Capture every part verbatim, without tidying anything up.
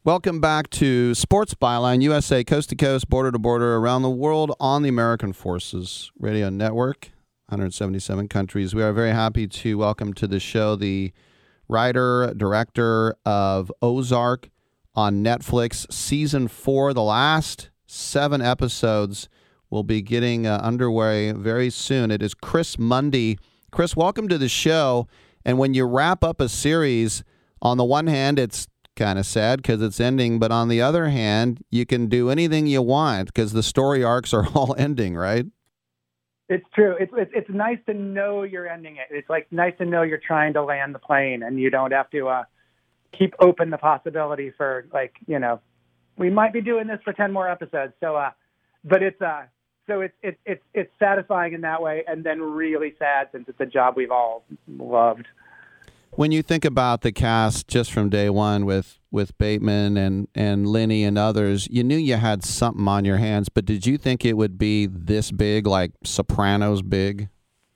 Welcome back to Sports Byline, U S A, coast to coast, border to border, around the world on the American Forces Radio Network, one hundred seventy-seven countries. We are very happy to welcome to the show the writer, director of Ozark on Netflix, season four. The last seven episodes will be getting uh, underway very soon. It is Chris Mundy. Chris, welcome to the show. And when you wrap up a series, on the one hand, it's kind of sad because it's ending, but on the other hand, you can do anything you want because the story arcs are all ending, right? It's true. It's, it's it's nice to know you're ending it. It's like nice to know you're trying to land the plane and you don't have to uh, keep open the possibility for, like, you know, we might be doing this for ten more episodes. So, uh, but it's uh, so it's it's it's it's satisfying in that way, and then really sad since it's a job we've all loved. When you think about the cast just from day one with, with Bateman and, and Linney and others, you knew you had something on your hands, but did you think it would be this big, like Sopranos big?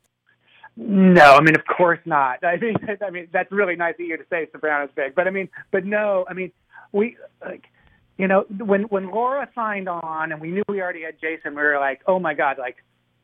No, I mean, of course not. I mean, I mean, that's really nice of you to say Sopranos big, but I mean, but no, I mean, we, like, you know, when, when Laura signed on and we knew we already had Jason, we were like, oh my God, like,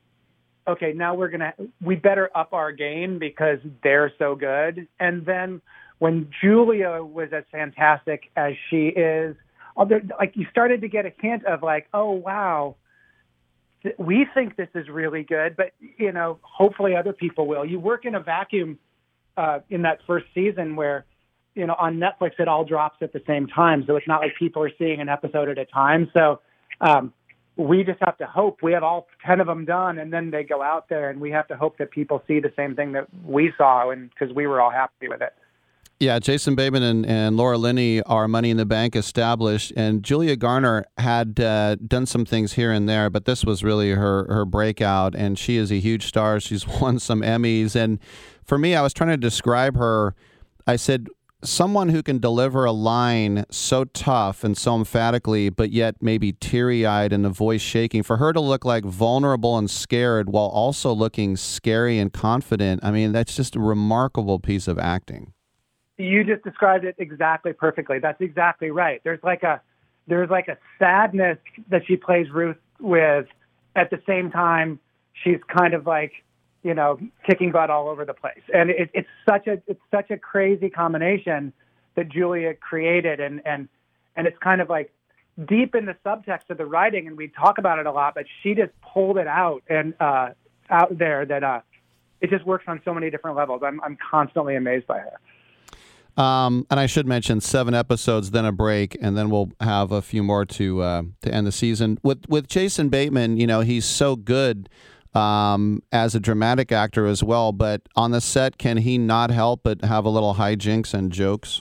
okay, now we're going to, we better up our game because they're so good. And then when Julia was as fantastic as she is, other, like, you started to get a hint of like, oh, wow, th- we think this is really good, but, you know, hopefully other people will. You work in a vacuum uh, in that first season where, you know, on Netflix, it all drops at the same time. So it's not like people are seeing an episode at a time. So, um, we just have to hope. We have all ten of them done, and then they go out there, and we have to hope that people see the same thing that we saw, and because we were all happy with it. Yeah, Jason Bateman and, and Laura Linney are Money in the Bank established, and Julia Garner had uh, done some things here and there, but this was really her, her breakout, and she is a huge star. She's won some Emmys, and for me, I was trying to describe her. I said, someone who can deliver a line so tough and so emphatically, but yet maybe teary-eyed and the voice shaking, for her to look like vulnerable and scared while also looking scary and confident, I mean, that's just a remarkable piece of acting. You just described it exactly perfectly. That's exactly right. There's like a there's like a sadness that she plays Ruth with. At the same time, she's kind of like, you know, kicking butt all over the place. And it, it's such a it's such a crazy combination that Julia created. And, and, and it's kind of like deep in the subtext of the writing, and we talk about it a lot, but she just pulled it out and uh, out there that uh, it just works on so many different levels. I'm, I'm constantly amazed by her. Um, and I should mention seven episodes, then a break, and then we'll have a few more to uh, to end the season. With with Jason Bateman, you know, he's so good um, as a dramatic actor as well, but on the set, can he not help but have a little hijinks and jokes?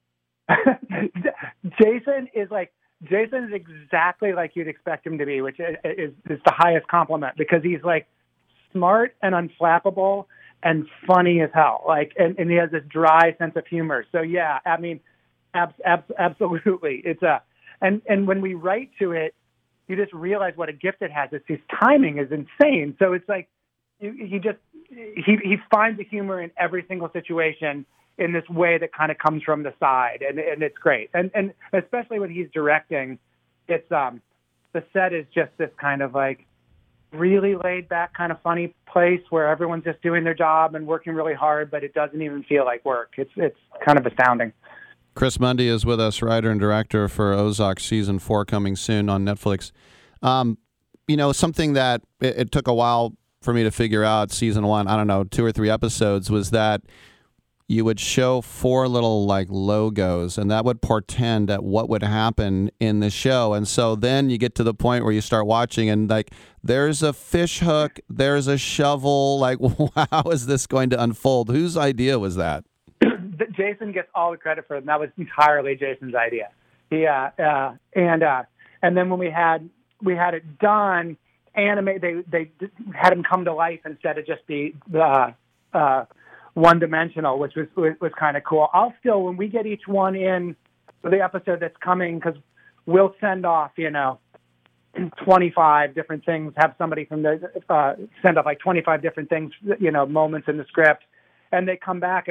Jason is like, Jason is exactly like you'd expect him to be, which is, is, is the highest compliment, because he's like smart and unflappable and funny as hell. Like, and, and he has this dry sense of humor. So yeah, I mean, abs, abs, absolutely. It's a, and, and when we write to it, you just realize what a gift it has. It's his timing is insane. So it's like, he just, he, he finds the humor in every single situation in this way that kind of comes from the side. And, and it's great. And, and especially when he's directing, it's, um, the set is just this kind of like really laid back, kind of funny place where everyone's just doing their job and working really hard, but it doesn't even feel like work. It's, it's kind of astounding. Chris Mundy is with us, writer and director for Ozark season four, coming soon on Netflix. Um, you know, something that it, it took a while for me to figure out season one, I don't know, two or three episodes, was that you would show four little like logos, and that would portend at what would happen in the show. And so then you get to the point where you start watching and like, there's a fish hook, there's a shovel. Like, how is this going to unfold? Whose idea was that? Jason gets all the credit for it, and that was entirely Jason's idea. Yeah, uh, uh, and uh, and then when we had we had it done, animate they they had him come to life instead of just be uh, uh, one dimensional, which was was, was kind of cool. I'll still, when we get each one in for the episode that's coming, because we'll send off, you know, twenty-five different things. Have somebody from the uh, send off like twenty-five different things, you know, moments in the script, and they come back and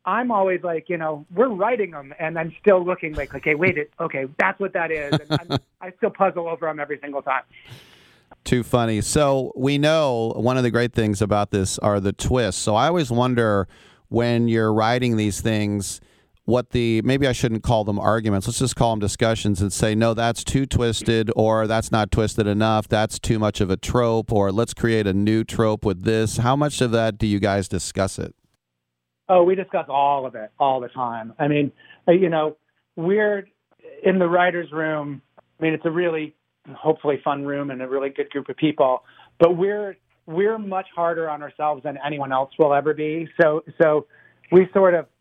I'm always like, you know, we're writing them, and I'm still looking like, okay, wait, it, okay, that's what that is. And I'm, I still puzzle over them every single time. Too funny. So we know one of the great things about this are the twists. So I always wonder when you're writing these things, what the, maybe I shouldn't call them arguments. Let's just call them discussions and say, no, that's too twisted, or that's not twisted enough. That's too much of a trope, or let's create a new trope with this. How much of that do you guys discuss it? Oh, we discuss all of it all the time. I mean, you know, we're in the writer's room. I mean, it's a really, hopefully fun room and a really good group of people, but we're, we're much harder on ourselves than anyone else will ever be. So, so we sort of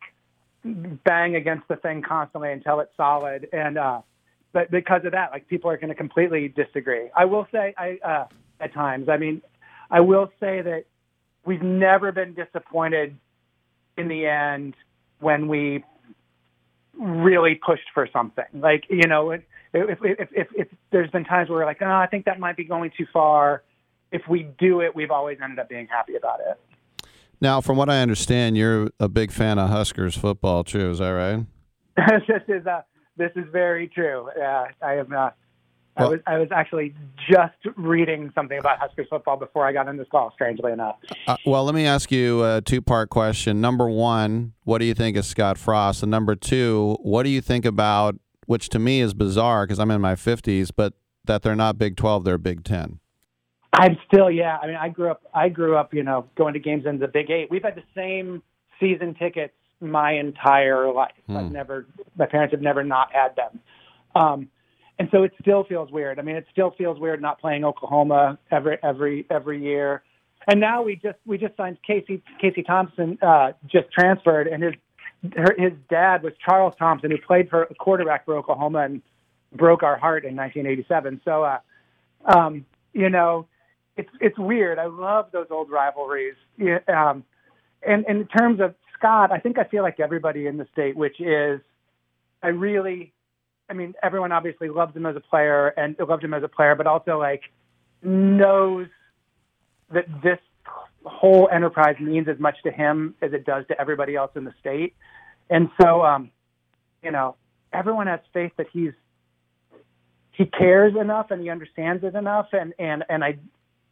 bang against the thing constantly until it's solid. And, uh, but because of that, like, people are going to completely disagree. I will say, I, uh, at times, I mean, I will say that we've never been disappointed in the end when we really pushed for something. Like, you know, if, if, if, if, if there's been times where we're like, oh, I think that might be going too far. If we do it, we've always ended up being happy about it. Now, from what I understand, you're a big fan of Huskers football, too. Is that right? this is uh, this is very true. Uh, I am. Uh, Well, I was I was actually just reading something about Huskers football before I got on this call, strangely enough. Uh, well, let me ask you a two-part question. Number one, what do you think of Scott Frost? And number two, what do you think about, which to me is bizarre because I'm in my fifties, but that they're not Big twelve, they're Big ten? I'm still, yeah. I mean, I grew up, I grew up, you know, going to games in the Big Eight. We've had the same season tickets my entire life. Hmm. I've never, my parents have never not had them. Um, And so it still feels weird. I mean, it still feels weird not playing Oklahoma every every every year. And now we just we just signed Casey Casey Thompson, uh, just transferred, and his her, his dad was Charles Thompson, who played for a quarterback for Oklahoma and broke our heart in nineteen eighty-seven. So, uh, um, you know, it's it's weird. I love those old rivalries. Yeah, um, and, and in terms of Scott, I think I feel like everybody in the state, which is I really. I mean, everyone obviously loves him as a player and loved him as a player, but also like knows that this whole enterprise means as much to him as it does to everybody else in the state. And so, um, you know, everyone has faith that he's, he cares enough and he understands it enough. And, and, and I,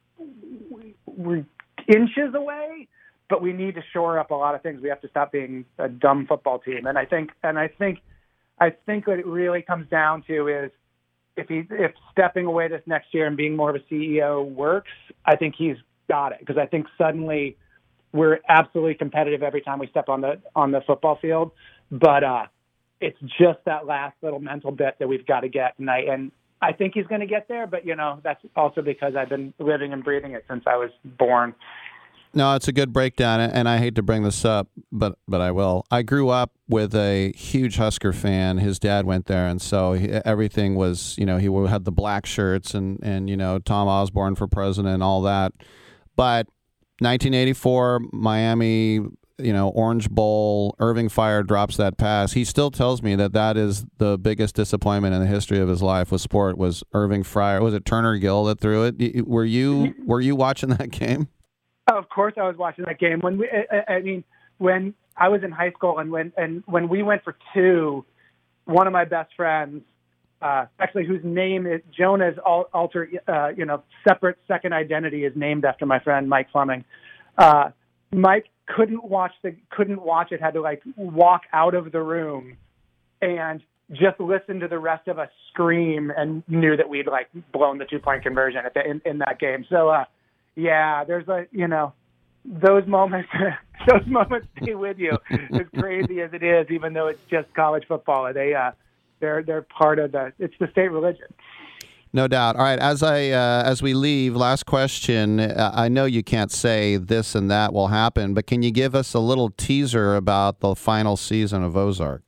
we're inches away, but we need to shore up a lot of things. We have to stop being a dumb football team. And I think, and I think, I think what it really comes down to is if he if stepping away this next year and being more of a C E O works, I think he's got it, because I think suddenly we're absolutely competitive every time we step on the on the football field. But uh, it's just that last little mental bit that we've got to get, and I and I think he's going to get there. But you know, that's also because I've been living and breathing it since I was born. No, it's a good breakdown, and I hate to bring this up, but but I will. I grew up with a huge Husker fan. His dad went there, and so he, everything was, you know, he had the black shirts and, and, you know, Tom Osborne for president and all that. But nineteen eighty-four, Miami, you know, Orange Bowl, Irving Fire drops that pass. He still tells me that that is the biggest disappointment in the history of his life with sport was Irving Fire. Was it Turner Gill that threw it? Were you were you watching that game? Of course, I was watching that game. When we, I, I mean, when I was in high school, and when and when we went for two, one of my best friends, uh, actually, whose name is Jonah's alter, uh, you know, separate second identity, is named after my friend Mike Fleming. Uh, Mike couldn't watch the couldn't watch it. Had to like walk out of the room and just listen to the rest of us scream, and knew that we'd like blown the two point conversion at the, in, in that game. So. Uh, Yeah, there's a, you know, those moments, those moments stay with you, as crazy as it is, even though it's just college football. They, uh, they're, they're part of the, it's the state religion. No doubt. All right. As I, uh, as we leave, last question. Uh, I know you can't say this and that will happen, but can you give us a little teaser about the final season of Ozark?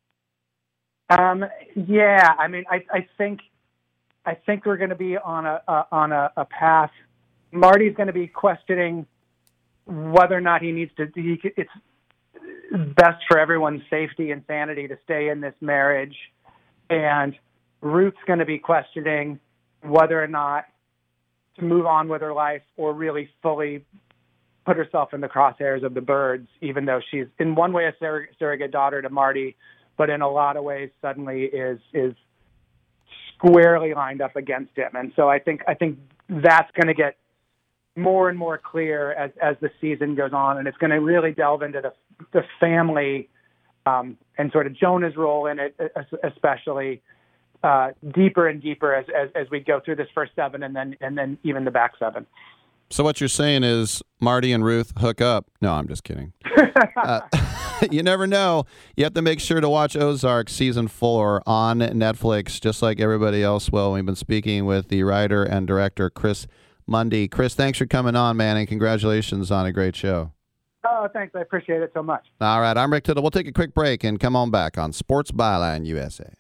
Um, yeah, I mean, I, I think, I think we're going to be on a, uh, on a, a path. Marty's going to be questioning whether or not he needs to. He, it's best for everyone's safety and sanity to stay in this marriage, and Ruth's going to be questioning whether or not to move on with her life or really fully put herself in the crosshairs of the Byrdes, even though she's in one way a surrog- surrogate daughter to Marty, but in a lot of ways suddenly is is squarely lined up against him. And so I think I think that's going to get more and more clear as as the season goes on, and it's going to really delve into the the family um, and sort of Jonah's role in it, especially uh, deeper and deeper as, as as we go through this first seven, and then and then even the back seven. So what you're saying is Marty and Ruth hook up. No, I'm just kidding. uh, you never know. You have to make sure to watch Ozark season four on Netflix, just like everybody else will. We've been speaking with the writer and director, Chris Mundy. Chris, thanks for coming on, man, and congratulations on a great show. Oh, thanks. I appreciate it so much. All right. I'm Rick Tittle. We'll take a quick break and come on back on Sports Byline U S A.